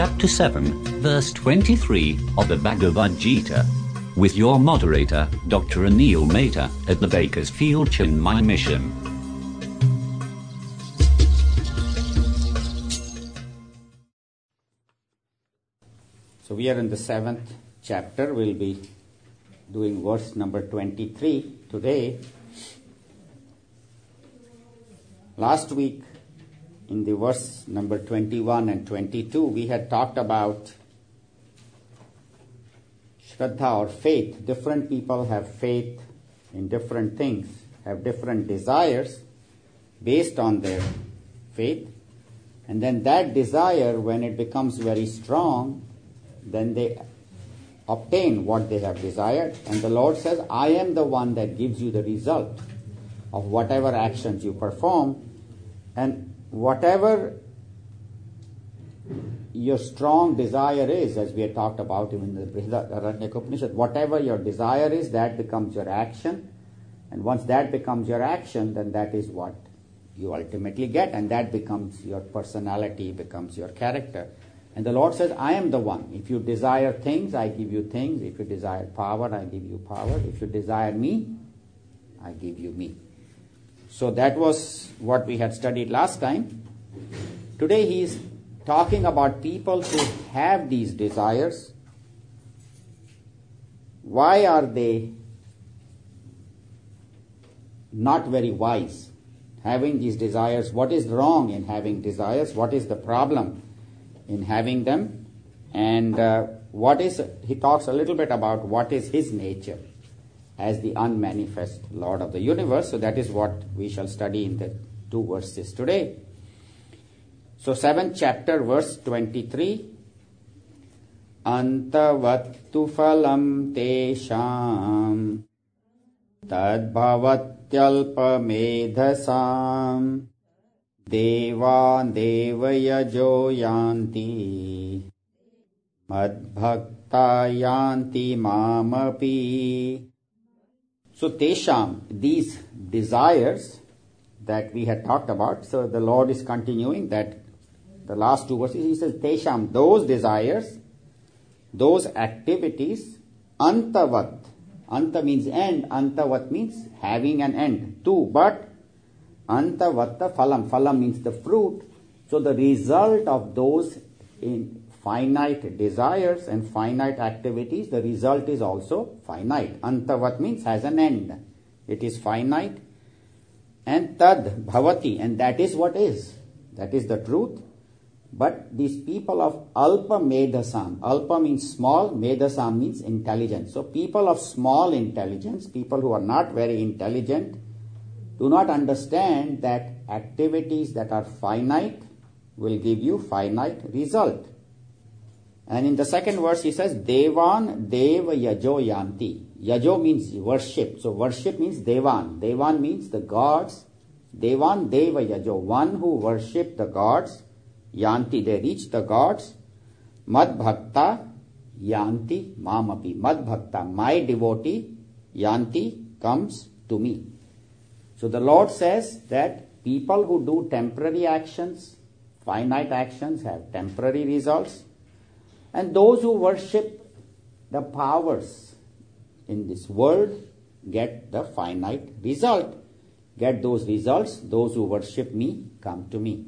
chapter 7, verse 23 of the Bhagavad Gita, with your moderator, Dr. Anil Mehta, at the Bakersfield Chinmay Mission. So we are in the 7th chapter. We'll be doing verse number 23 today. Last week, in the verse number 21 and 22, we had talked about Shraddha or faith. Different people have faith in different things, have different desires based on their faith. And then that desire, when it becomes very strong, then they obtain what they have desired. And the Lord says, I am the one that gives you the result of whatever actions you perform. And whatever your strong desire is, as we had talked about in the Brihadaranyaka Upanishad, whatever your desire is, that becomes your action. And once that becomes your action, then that is what you ultimately get, and that becomes your personality, becomes your character. And the Lord says, I am the one. If you desire things, I give you things. If you desire power, I give you power. If you desire me, I give you me. So that was what we had studied last time. Today he is talking about people who have these desires. Why are they not very wise? Having these desires, what is wrong in having desires? What is the problem in having them? And he talks a little bit about what is his nature as the unmanifest Lord of the universe. So that is what we shall study in the 2 verses today. So 7th chapter, verse 23. Antavattu phalam tesham tadbhavatyalpamedhasam devan devayajo yanti madbhakta yanti mamapi. So tesham, these desires that we had talked about, so the Lord is continuing that the last 2 verses, he says tesham, those desires, those activities, antavat, anta means end, antavat means having an end, too, but antavatta phalam, phalam means the fruit. So the result of those in finite desires and finite activities, the result is also finite. Antavat means has an end. It is finite. And tad bhavati, and that is what is. That is the truth. But these people of alpa medhasam, alpa means small, medhasam means intelligence. So people of small intelligence, people who are not very intelligent, do not understand that activities that are finite will give you finite result. And in the 2nd verse he says, Devan Deva Yajo Yanti. Yajo means worship. So worship means Devan. Devan means the gods. Devan Deva Yajo. One who worship the gods. Yanti, they reach the gods. Mad Bhakta Yanti Mamapi. Mad Bhakta, my devotee, Yanti, comes to me. So the Lord says that people who do temporary actions, finite actions, have temporary results. And those who worship the powers in this world get the finite result. Get those results. Those who worship me come to me.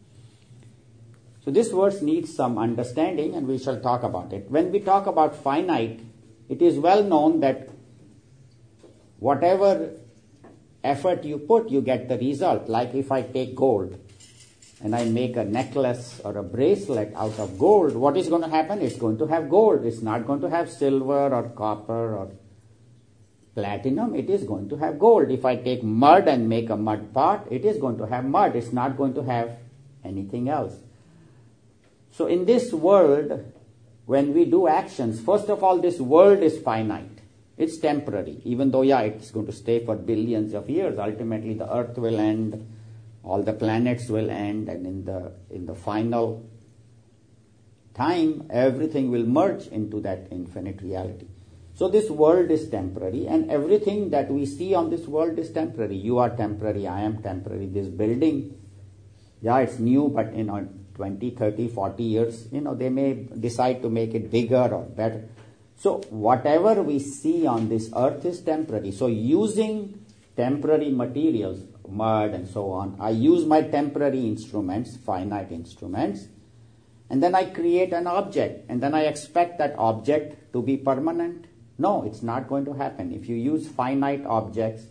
So this verse needs some understanding, and we shall talk about it. When we talk about finite, it is well known that whatever effort you put, you get the result. Like if I take gold and I make a necklace or a bracelet out of gold, what is going to happen? It's going to have gold. It's not going to have silver or copper or platinum. It is going to have gold. If I take mud and make a mud pot, it is going to have mud. It's not going to have anything else. So in this world, when we do actions, first of all, this world is finite. It's temporary. Even though, it's going to stay for billions of years. Ultimately, the earth will end. All the planets will end, and in the final time, everything will merge into that infinite reality. So this world is temporary, and everything that we see on this world is temporary. You are temporary, I am temporary. This building, it's new, but 20, 30, 40 years, they may decide to make it bigger or better. So whatever we see on this earth is temporary. So using temporary materials, mud and so on, I use my temporary instruments, finite instruments, and then I create an object, and then I expect that object to be permanent. No, it's not going to happen. If you use finite objects,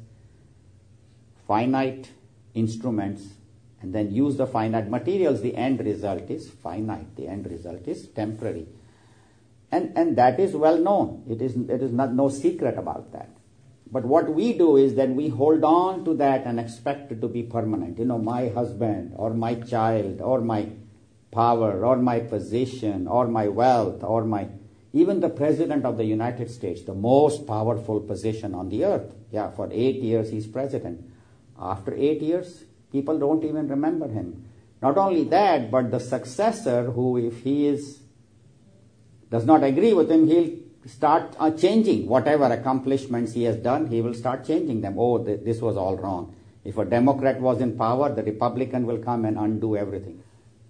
finite instruments, and then use the finite materials, the end result is finite. The end result is temporary. And that is well known. It is no secret about that. But what we do is that we hold on to that and expect it to be permanent. My husband or my child or my power or my position or my wealth or even the President of the United States, the most powerful position on the earth. Yeah, for 8 years he's president. After 8 years, people don't even remember him. Not only that, but the successor who, if he does not agree with him, he'll start changing whatever accomplishments he has done. He will start changing them. Oh, this was all wrong. If a Democrat was in power, the Republican will come and undo everything.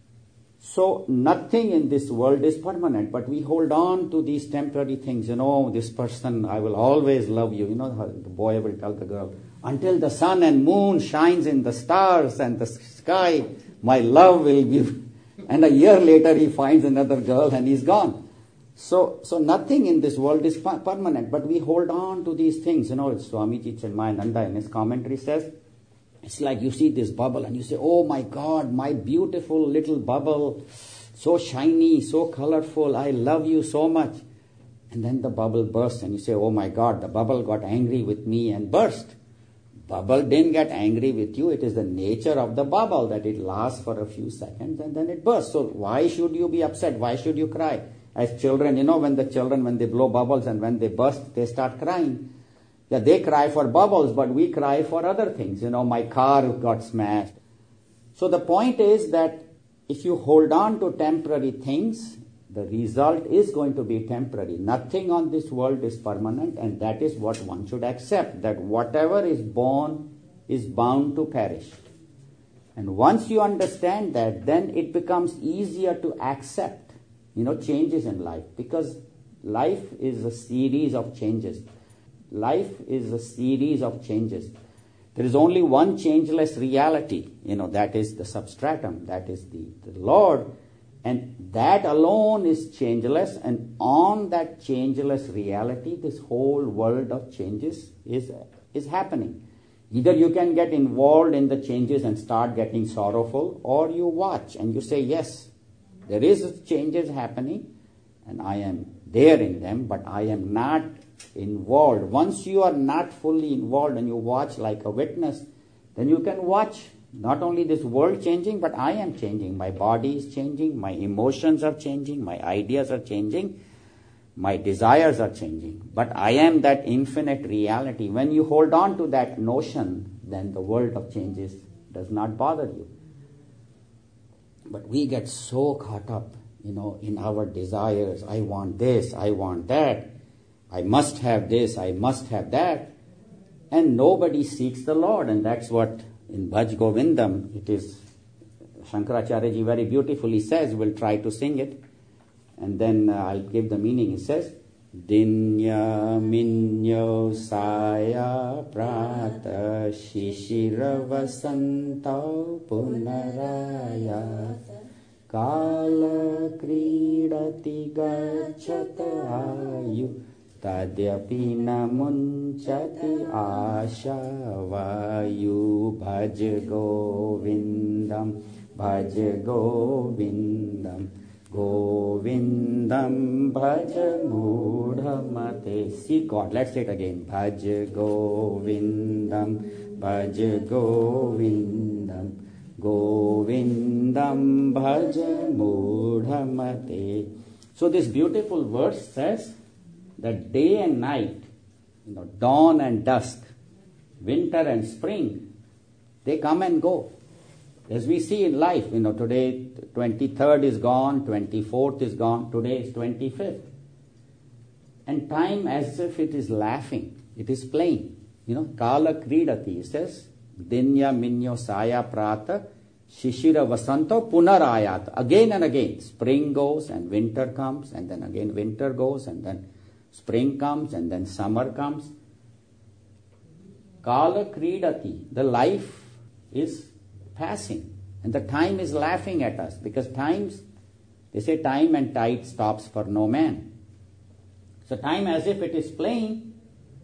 So nothing in this world is permanent, but we hold on to these temporary things. This person, I will always love you. How the boy will tell the girl, until the sun and moon shines in the stars and the sky, my love will be. And a year later he finds another girl and he's gone. So nothing in this world is permanent, but we hold on to these things. Swamiji Chinmayananda in his commentary says, it's like you see this bubble and you say, oh my God, my beautiful little bubble, so shiny, so colorful, I love you so much. And then the bubble bursts and you say, oh my God, the bubble got angry with me and burst. Bubble didn't get angry with you. It is the nature of the bubble that it lasts for a few seconds and then it bursts. So why should you be upset? Why should you cry? As children, when they blow bubbles and when they burst, they start crying. Yeah, they cry for bubbles, but we cry for other things. My car got smashed. So the point is that if you hold on to temporary things, the result is going to be temporary. Nothing on this world is permanent, and that is what one should accept, that whatever is born is bound to perish. And once you understand that, then it becomes easier to accept, changes in life, because life is a series of changes. Life is a series of changes. There is only one changeless reality, that is the substratum, that is the Lord, and that alone is changeless, and on that changeless reality, this whole world of changes is happening. Either you can get involved in the changes and start getting sorrowful, or you watch and you say, yes, there is changes happening, and I am there in them, but I am not involved. Once you are not fully involved and you watch like a witness, then you can watch not only this world changing, but I am changing. My body is changing, my emotions are changing, my ideas are changing, my desires are changing. But I am that infinite reality. When you hold on to that notion, then the world of changes does not bother you. But we get so caught up, in our desires. I want this, I want that. I must have this, I must have that. And nobody seeks the Lord. And that's what in Bhaj Govindam, it is, Shankaracharya ji very beautifully says, we'll try to sing it. And then I'll give the meaning. He says, Dinya minyo saya prata shishira vasanta punaraya kala kridati gacchata ayu tadyapi namunchati asha vayu bhaj govindam bhaj govindam Govindam bhaj mudhamate. See God. Let's say it again. Bhaj Govindam bhaj Govindam Govindam bhaj mudhamate. So this beautiful verse says that day and night, dawn and dusk, winter and spring, they come and go. As we see in life, today 23rd is gone, 24th is gone, today is 25th. And time as if it is laughing, it is playing. Kala kridati, it says, Dinya minyo saya prata Shishira Vasanto Punarayat. Again and again. Spring goes and winter comes, and then again winter goes, and then spring comes, and then summer comes. Kala Kridati. The life is passing. And the time is laughing at us, because they say time and tide stops for no man. So time as if it is playing,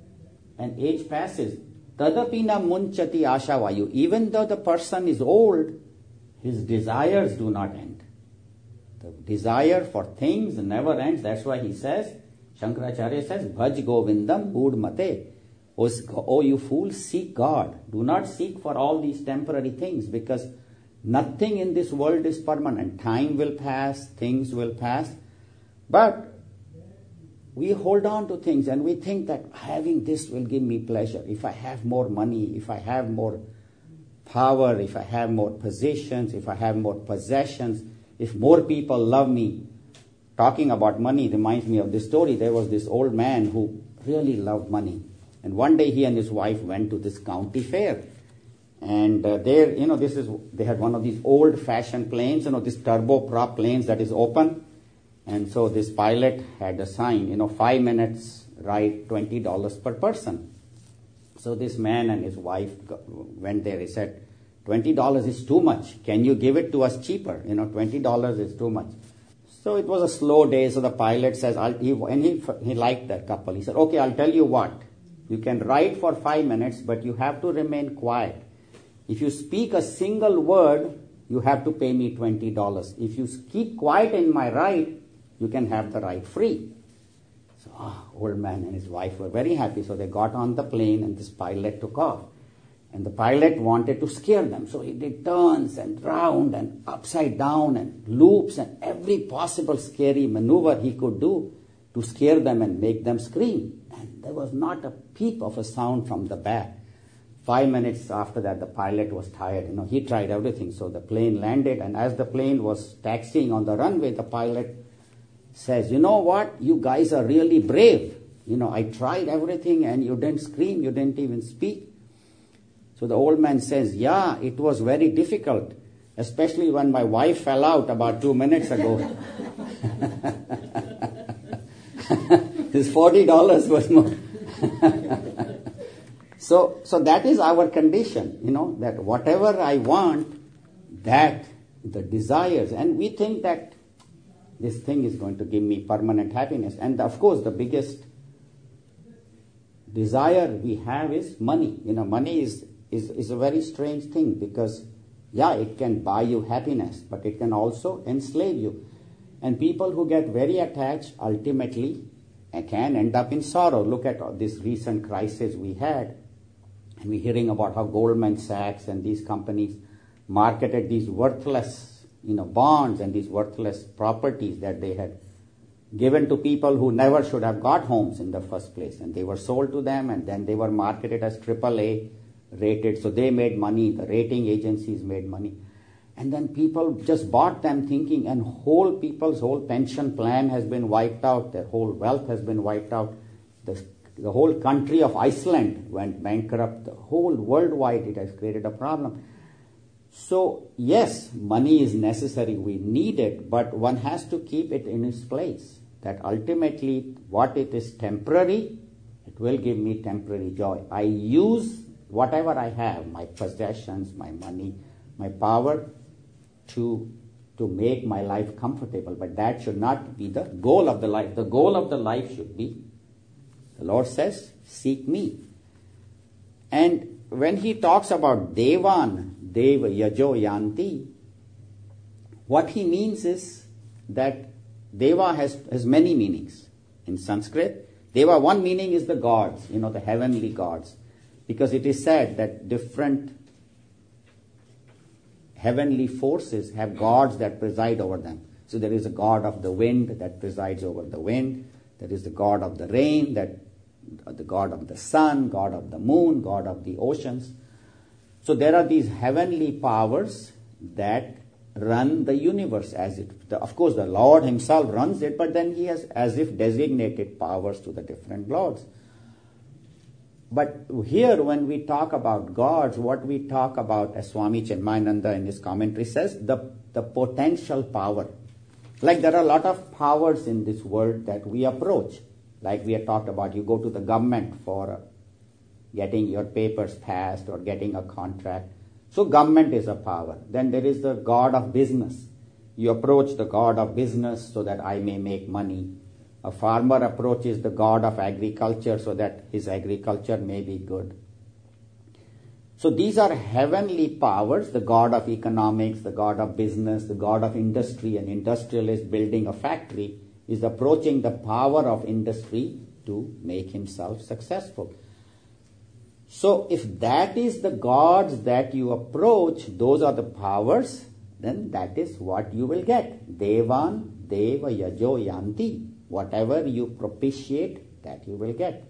and age passes. Tadapina munchati ashavayu. Even though the person is old, his desires do not end. The desire for things never ends. That's why he says, Shankaracharya says, Bhaj Govindam Udmate. Oh, you fools, seek God. Do not seek for all these temporary things, because nothing in this world is permanent. Time will pass, things will pass. But we hold on to things and we think that having this will give me pleasure. If I have more money, if I have more power, if I have more positions, if I have more possessions, if more people love me. Talking about money reminds me of this story. There was this old man who really loved money. And one day he and his wife went to this county fair. And there, they had one of these old-fashioned planes, this turboprop planes that is open. And so this pilot had a sign, 5 minutes ride, $20 per person. So this man and his wife went there. He said, $20 is too much. Can you give it to us cheaper? $20 is too much. So it was a slow day. So the pilot says, he liked that couple. He said, okay, I'll tell you what. You can ride for 5 minutes, but you have to remain quiet. If you speak a single word, you have to pay me $20. If you keep quiet in my ride, you can have the ride free. So old man and his wife were very happy. So they got on the plane and this pilot took off. And the pilot wanted to scare them. So he did turns and round and upside down and loops and every possible scary maneuver he could do to scare them and make them scream. And there was not a peep of a sound from the back. 5 minutes after that, the pilot was tired. He tried everything. So the plane landed, and as the plane was taxiing on the runway, the pilot says, you know what? You guys are really brave. I tried everything and you didn't scream, you didn't even speak. So the old man says, yeah, it was very difficult, especially when my wife fell out about 2 minutes ago. His $40 was more. So that is our condition, that whatever I want, that the desires, and we think that this thing is going to give me permanent happiness. And of course, the biggest desire we have is money. Money is a very strange thing, because, it can buy you happiness, but it can also enslave you. And people who get very attached ultimately can end up in sorrow. Look at this recent crisis we had. And we're hearing about how Goldman Sachs and these companies marketed these worthless bonds and these worthless properties that they had given to people who never should have got homes in the first place. And they were sold to them, and then they were marketed as AAA rated. So they made money, the rating agencies made money. And then people just bought them thinking, and people's whole pension plan has been wiped out, their whole wealth has been wiped out. The whole country of Iceland went bankrupt. The whole worldwide, it has created a problem. So, yes, money is necessary, we need it, but one has to keep it in its place. That ultimately, what it is temporary, it will give me temporary joy. I use whatever I have, my possessions, my money, my power, to make my life comfortable. But that should not be the goal of the life. The goal of the life should be, the Lord says, seek me. And when he talks about Devan, Deva Yajo Yanti, what he means is that Deva has many meanings. In Sanskrit, Deva, one meaning is the gods, the heavenly gods. Because it is said that different heavenly forces have gods that preside over them. So there is a god of the wind that presides over the wind. There is the god of the rain, the god of the sun, god of the moon, god of the oceans. So there are these heavenly powers that run the universe of course the Lord himself runs it, but then he has as if designated powers to the different lords. But here when we talk about gods, what we talk about, as Swami Chinmayananda in his commentary says, the potential power. Like there are a lot of powers in this world that we approach. Like we have talked about, you go to the government for getting your papers passed or getting a contract. So government is a power. Then there is the god of business. You approach the god of business so that I may make money. A farmer approaches the god of agriculture so that his agriculture may be good. So these are heavenly powers, the god of economics, the god of business, the god of industry. An industrialist building a factory is approaching the power of industry to make himself successful. So if that is the gods that you approach, those are the powers, then that is what you will get. Devan, Deva, Yajo, Yanti. Whatever you propitiate, that you will get.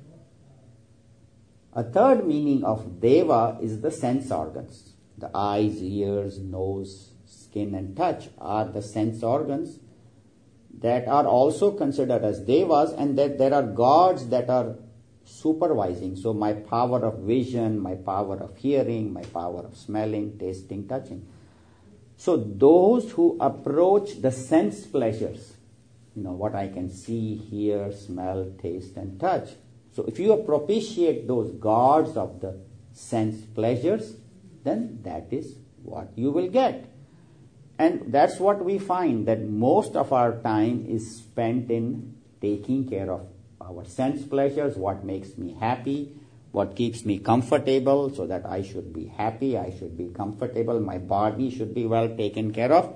A third meaning of Deva is the sense organs. The eyes, ears, nose, skin and touch are the sense organs that are also considered as Devas, and that there are gods that are supervising. So my power of vision, my power of hearing, my power of smelling, tasting, touching. So those who approach the sense pleasures, what I can see, hear, smell, taste and touch. So if you propitiate those gods of the sense pleasures, then that is what you will get. And that's what we find, that most of our time is spent in taking care of our sense pleasures, what makes me happy, what keeps me comfortable, so that I should be happy, I should be comfortable, my body should be well taken care of.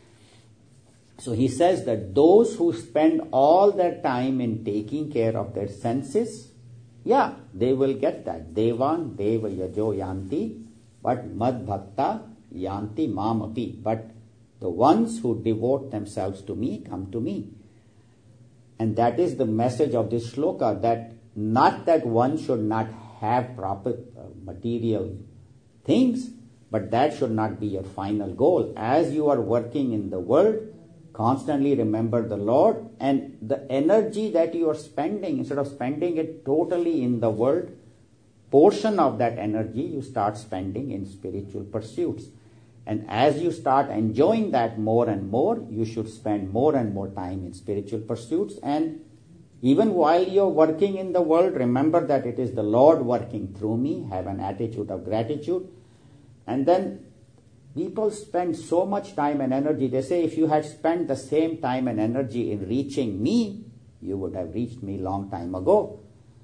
So he says that those who spend all their time in taking care of their senses, they will get that. Devan, Deva, Yajo, Yanti, but Mad Bhakta, Yanti, Mamapi. But the ones who devote themselves to me come to me. And that is the message of this shloka, that not that one should not have proper material things, but that should not be your final goal. As you are working in the world, constantly remember the Lord, and the energy that you are spending, instead of spending it totally in the world, portion of that energy you start spending in spiritual pursuits. And as you start enjoying that more and more, you should spend more and more time in spiritual pursuits. And even while you're working in the world, remember that it is the Lord working through me. Have an attitude of gratitude. And then people spend so much time and energy. They say, if you had spent the same time and energy in reaching me, you would have reached me long time ago.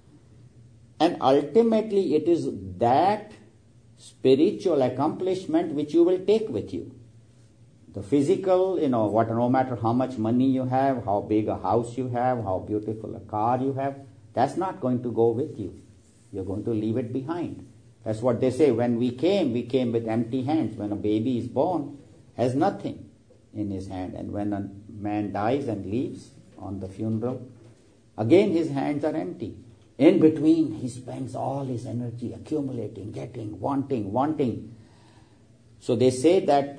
And ultimately, it is that spiritual accomplishment which you will take with you. The physical, no matter how much money you have, how big a house you have, how beautiful a car you have, that's not going to go with you. You're going to leave it behind. That's what they say. When we came with empty hands. When a baby is born, has nothing in his hand. And when a man dies and leaves on the funeral, again his hands are empty. In between, he spends all his energy accumulating, getting, wanting. So they say that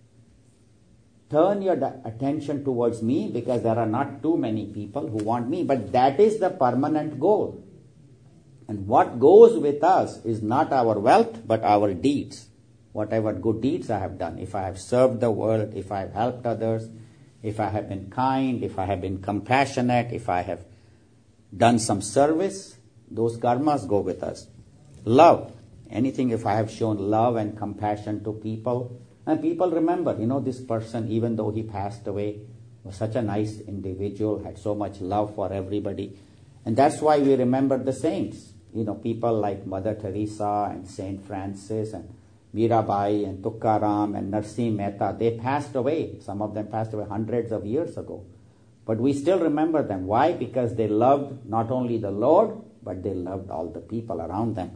turn your attention towards me, because there are not too many people who want me, but that is the permanent goal. And what goes with us is not our wealth, but our deeds. Whatever good deeds I have done, if I have served the world, if I have helped others, if I have been kind, if I have been compassionate, if I have done some service, those karmas go with us. Love, anything, if I have shown love and compassion to people, and people remember, this person, even though he passed away, was such a nice individual, had so much love for everybody. And that's why we remember the saints. People like Mother Teresa and Saint Francis and Mirabai and Tukaram and Narsimha Mehta, they passed away. Some of them passed away hundreds of years ago. But we still remember them. Why? Because they loved not only the Lord, but they loved all the people around them.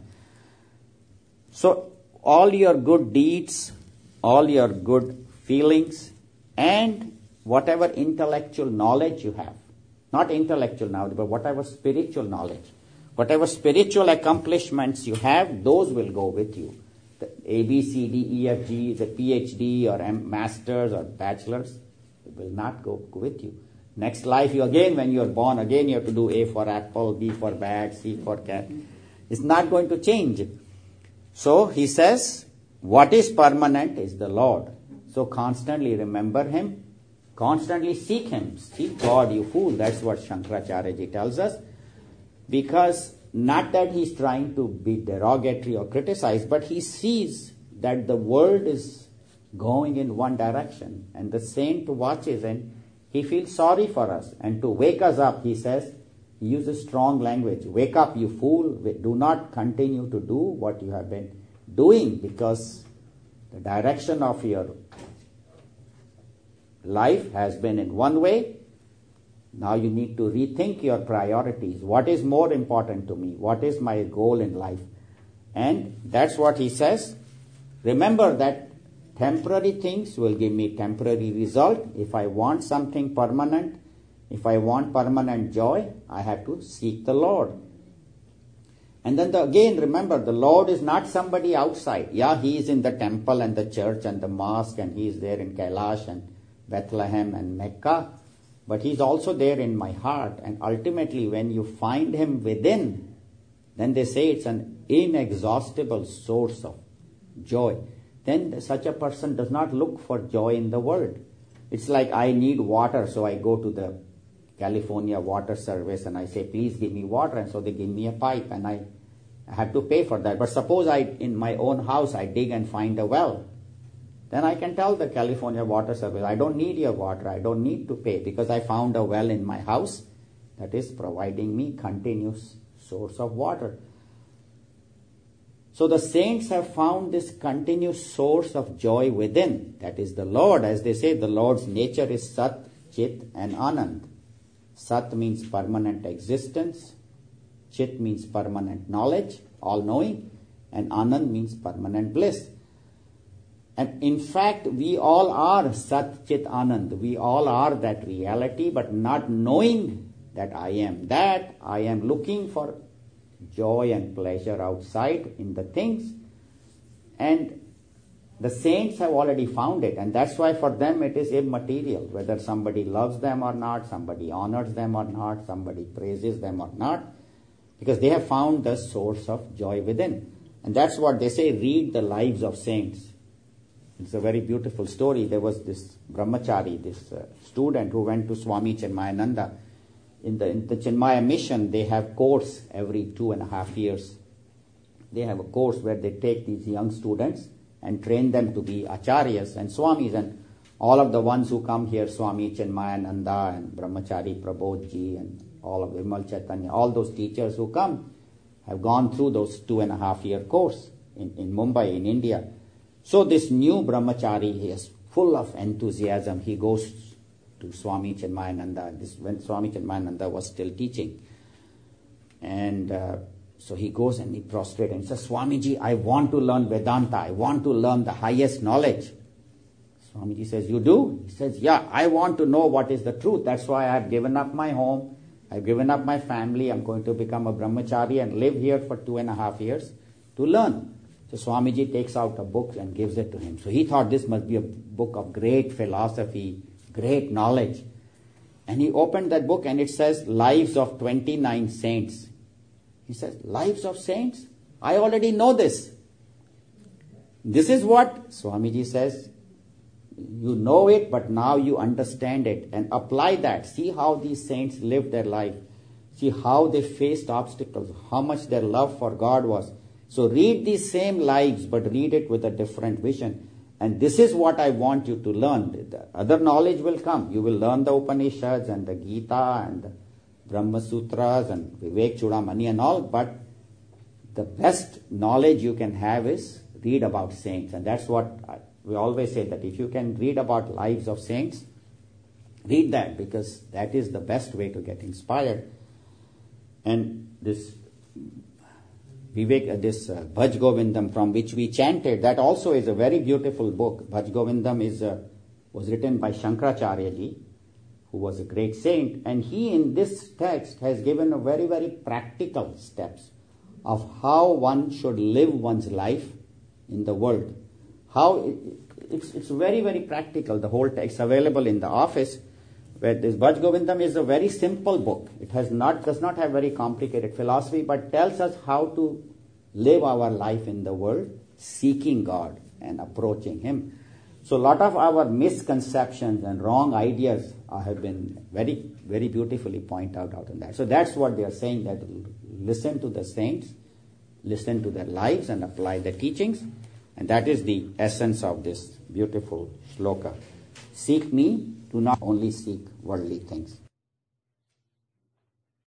So all your good deeds, all your good feelings, and whatever intellectual knowledge you have, not intellectual knowledge, but whatever spiritual knowledge, whatever spiritual accomplishments you have, those will go with you. The A, B, C, D, E, F, G, the PhD or masters or bachelors, it will not go with you. Next life, when you're born, again you have to do A for apple, B for bag, C for cat. It's not going to change. So he says, what is permanent is the Lord. So constantly remember Him, constantly seek Him. Seek God, you fool. That's what Shankaracharya ji tells us. Because not that he's trying to be derogatory or criticize, but he sees that the world is going in one direction, and the saint watches and he feels sorry for us. And to wake us up, he says, he uses strong language. Wake up, you fool. Do not continue to do what you have been doing, because the direction of your life has been in one way. Now you need to rethink your priorities. What is more important to me? What is my goal in life? And that's what he says. Remember that temporary things will give me temporary result. If I want something permanent, if I want permanent joy, I have to seek the Lord. And then again, remember, the Lord is not somebody outside. Yeah, He is in the temple and the church and the mosque, and He is there in Kailash and Bethlehem and Mecca. But He's also there in my heart. And ultimately, when you find Him within, then they say it's an inexhaustible source of joy. Then such a person does not look for joy in the world. It's like I need water, so I go to the California Water Service and I say, please give me water. And so they give me a pipe and I have to pay for that. But suppose in my own house, I dig and find a well. Then I can tell the California Water Service, I don't need your water, I don't need to pay, because I found a well in my house that is providing me continuous source of water. So the saints have found this continuous source of joy within. That is the Lord. As they say, the Lord's nature is Sat, Chit and Anand. Sat means permanent existence. Chit means permanent knowledge, all-knowing. And Anand means permanent bliss. And in fact, we all are Sat, Chit, Anand. We all are that reality, but not knowing that I am that. I am looking for joy and pleasure outside in the things. And the saints have already found it. And that's why for them it is immaterial. Whether somebody loves them or not, somebody honors them or not, somebody praises them or not. Because they have found the source of joy within. And that's what they say, read the lives of saints. It's a very beautiful story. There was this brahmachari, this student who went to Swami Chinmayananda. In the Chinmaya mission, they have course every 2.5 years. They have a course where they take these young students and train them to be acharyas and swamis. And all of the ones who come here, Swami Chinmayananda and Brahmachari Prabodhji and all of Vimal Chaitanya, all those teachers who come have gone through those 2.5 year course in Mumbai, in India. So this new brahmachari, he is full of enthusiasm. He goes to Swami Chinmayananda. This when Swami Chinmayananda was still teaching. And so he goes and he prostrates and says, Swamiji, I want to learn Vedanta. I want to learn the highest knowledge. Swamiji says, you do? He says, yeah, I want to know what is the truth. That's why I've given up my home. I've given up my family. I'm going to become a brahmachari and live here for 2.5 years to learn. So Swamiji takes out a book and gives it to him. So he thought this must be a book of great philosophy, great knowledge. And he opened that book and it says, Lives of 29 Saints. He says, Lives of Saints? I already know this. This is what Swamiji says, you know it, but now you understand it and apply that. See how these saints lived their life. See how they faced obstacles, how much their love for God was. So read these same lives, but read it with a different vision. And this is what I want you to learn. The other knowledge will come. You will learn the Upanishads and the Gita and the Brahma Sutras and Vivek Chudamani and all. But the best knowledge you can have is read about saints. And that's what we always say, that if you can read about lives of saints, read that, because that is the best way to get inspired. And this Vivek, this Bhaj Govindam from which we chanted, that also is a very beautiful book. Bhaj Govindam was written by Shankaracharya ji, who was a great saint. And he in this text has given a very, very practical steps of how one should live one's life in the world. How it's very, very practical. The whole text available in the office. where this Bhaj Govindam is a very simple book. It does not have very complicated philosophy, but tells us how to live our life in the world, seeking God and approaching Him. So a lot of our misconceptions and wrong ideas have been very, very beautifully pointed out in that. So that's what they are saying, that listen to the saints, listen to their lives and apply the teachings. And that is the essence of this beautiful shloka. Seek me, do not only seek worldly things.